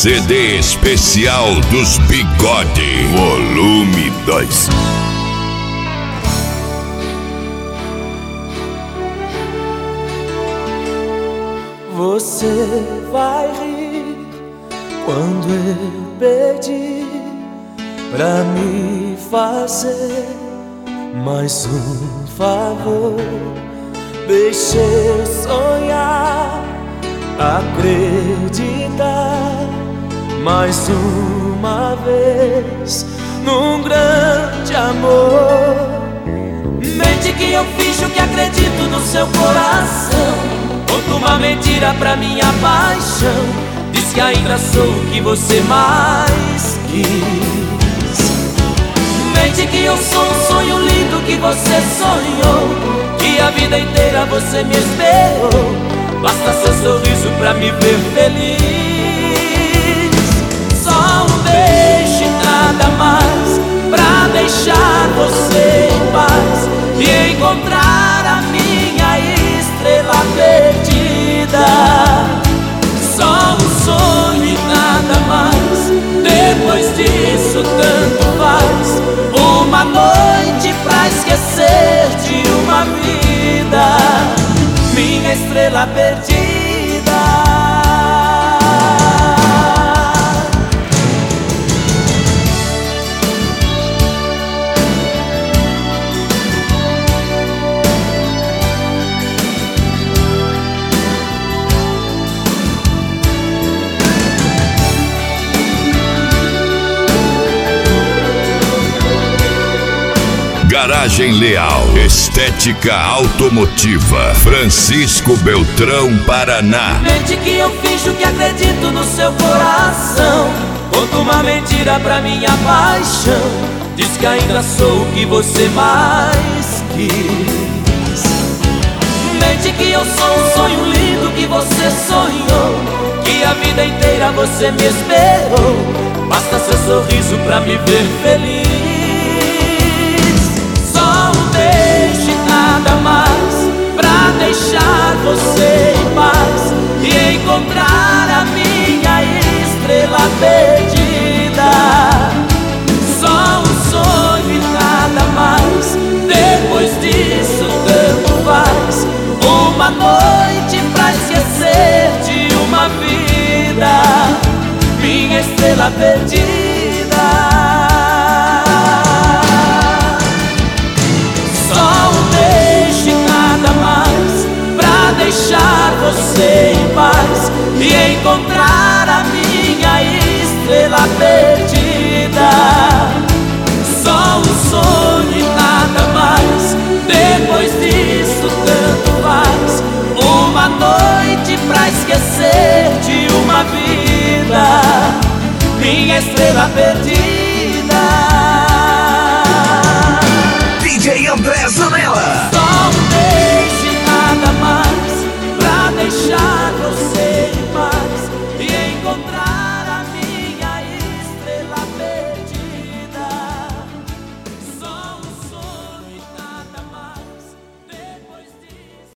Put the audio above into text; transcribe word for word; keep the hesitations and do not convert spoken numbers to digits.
C D especial dos Bigode, volume dois. Você vai rir quando eu pedir pra me fazer mais um favor. Deixa eu sonhar, acreditar mais uma vez num grande amor. Mente que eu finjo que acredito no seu coração. Conta uma mentira pra minha paixão. Diz que ainda sou o que você mais quis. Mente que eu sou um sonho lindo que você sonhou, que a vida inteira você me esperou. Basta seu sorriso pra me ver feliz. Só um beijo e nada mais, pra deixar você em paz e encontrar a minha estrela perdida. Só um sonho e nada mais, depois disso tanto faz. Uma noite pra esquecer de uma vida, minha estrela perdida. Garagem Leal, estética automotiva, Francisco Beltrão, Paraná. Mente que eu finjo que acredito no seu coração. Conta uma mentira pra minha paixão. Diz que ainda sou o que você mais quis. Mente que eu sou um sonho lindo que você sonhou, que a vida inteira você me esperou. Basta seu sorriso pra me ver feliz. Nada mais, pra deixar você em paz e encontrar a minha estrela perdida. Só um sonho e nada mais, depois disso tanto faz. Uma noite pra esquecer de uma vida, minha estrela perdida. Deixar você em paz e encontrar a minha estrela perdida. Só um sonho e nada mais, depois disso tanto faz. Uma noite pra esquecer de uma vida, minha estrela perdida. D J André Zanetti.